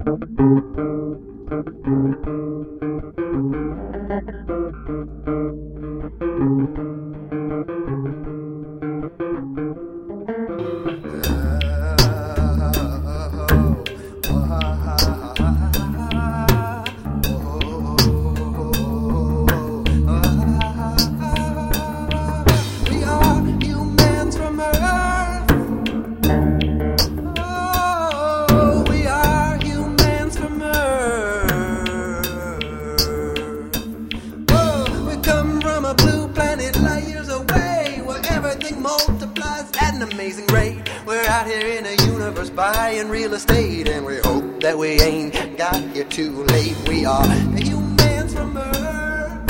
Multiplies at an amazing rate. We're out here in a universe buying real estate, and we hope that we ain't got here too late. We are humans from Earth.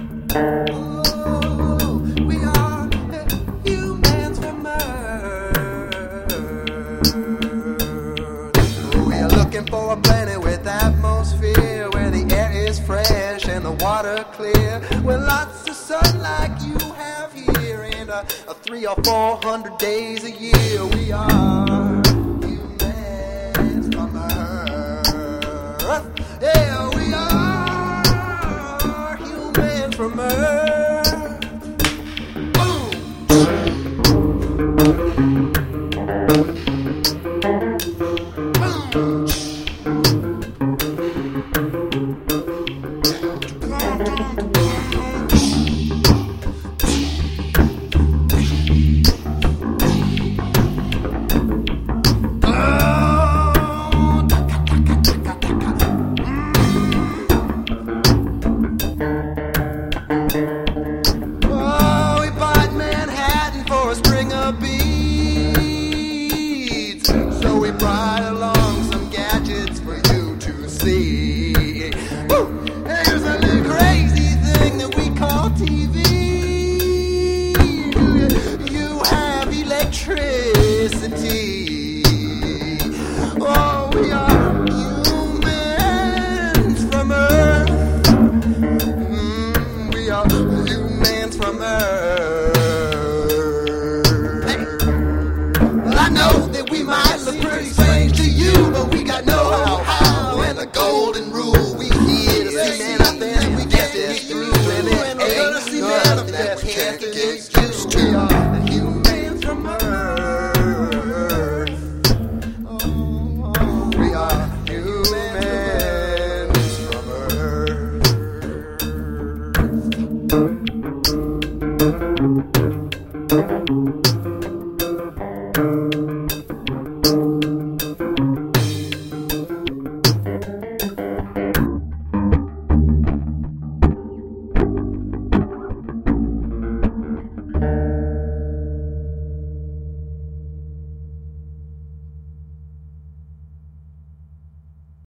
Oh, we are humans from Earth. We are looking for a planet with atmosphere, where the air is fresh and the water clear, with lots of sun like you have here, and a 300 or 400 days a year. We are humans from Earth. Yeah, we are humans from Earth. Boom. So we brought along some gadgets for you to see. Woo! Here's a little crazy thing that we call TV. You have electricity. Oh, we are humans from Earth. We are humans from Earth. I know that we might look pretty strange to you, but we got know-how and the golden rule. We here to see nothing we can't get through, and there ain't nothing that we can't get used to. We are the humans from Earth. Oh, we are humans from Earth.